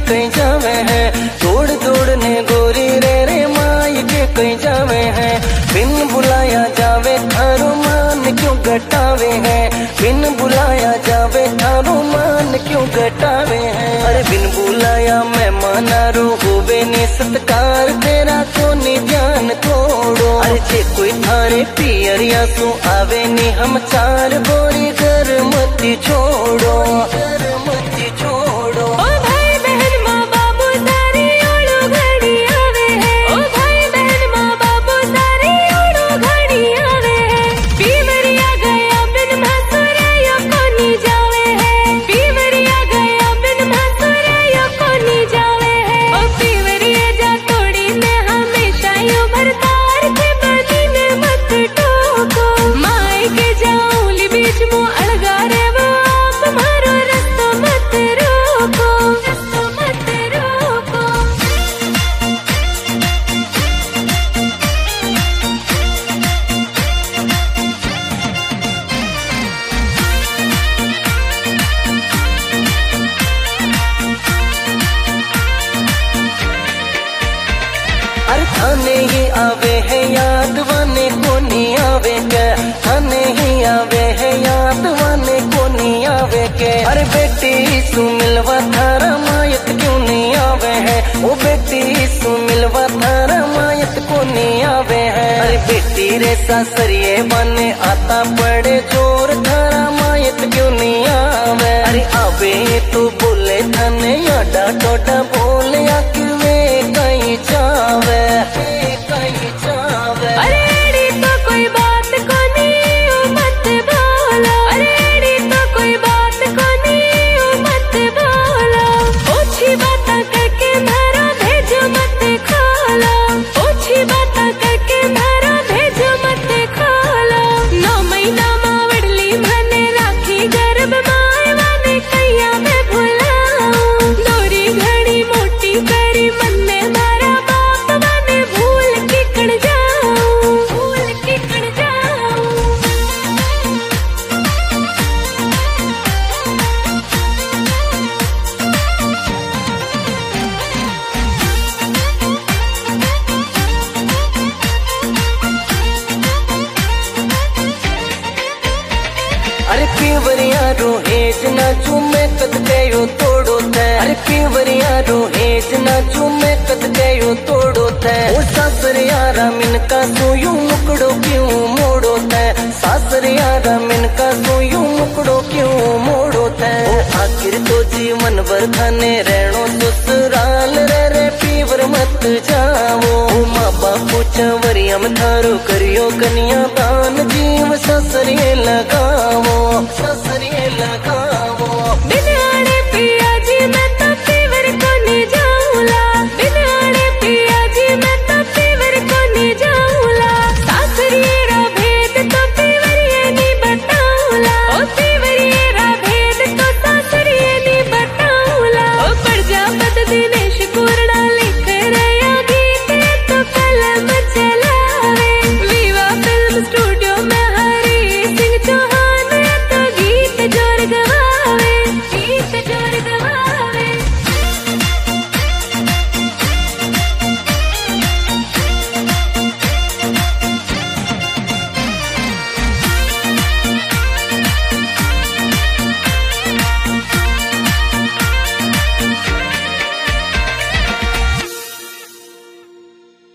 कहीं जावे हैं, दौड़ दौड़ ने गोरी रे माई के कहीं जावे हैं। बिन बुलाया जावे थारो मान क्यों घटावे हैं, बिन बुलाया जावे थारो मान क्यों घटावे हैं। अरे बिन बुलाया मेहमान रो होवे नी सत्कार, तेरा तो नी ध्यान थोड़ो। अरे जे कोई थारे पियरिया सो आवे नी हम चार, गोरी घर मत छोड़ो, घर मत छोड़ो। ओ भाई बहन माँ बाबू सारे ओड़ो घड़ी आवे है, ओ भाई बहन माँ बाबू सारे ओड़ो घड़ी आवे है। पीवरिया गया बिन भासुराया कोनी जावे है, पीवरिया गया बिन भासुराया कोनी जावे है। ओ पीवरिया जा तोड़ी ने हमेशा यूं भरतार थे, बनी ने मत टोको। माई के जाऊली बीच मुँह अड़गा रे वो आप मारो रस्तो मत रोको, रस्तो मत रोको। अरे थाने ही आवे है याद वाने को नहीं आवे के, थाने ही आवे है याद वाने को नहीं आवे के। अरे बेटी सु मिलवा थारा मायत क्यों नहीं आवे है, ओ बेटी सु मिलवा थारा मायत को नहीं आवे है। अरे बेटी रे सासरिये बने आता पड़े जोर, थारा मायत क्यों नहीं आवे। अरे आवे तो बोले थाने याडा टोडा बोले आके कहीं जावे, कहीं जावे। अरे एड़ी तो कोई बात कोनी ओ मत बोलो, अरे एड़ी तो कोई बात कोनी ओ मत बोलो। ओछी बात करके मारो भेजो मत खोलो, ओछी बात करके मारो भेजो मत खोलो। 9 महीना मावड़ली मने राखी गर्भ माय वाने कैया में भुलाऊं। दोरी घड़ी मोटी करी मन में मारा बाप वाने भूल किकड़ जाऊं, भूल किकड़ जाऊं। अरे पीवरिया रो हेज ना चूमे कद गयो तोड़ो थे, अरे पीवरिया रो हेज ना चूमे कद गयो तोड़ो थे। ओ सासर यारा मिनका सोयू मुकड़ो क्यों मोड़ो थे, सासर यारा मिनका सोयू मुकड़ो क्यों मोड़ो थे। ओ आखिर तो जीवन भर थाने रहनो ससुराल रे पीवर मत जाओ। ओ माँ बापू चवरिया में थारो करियो कन्या दान, जीव ससरिये लगा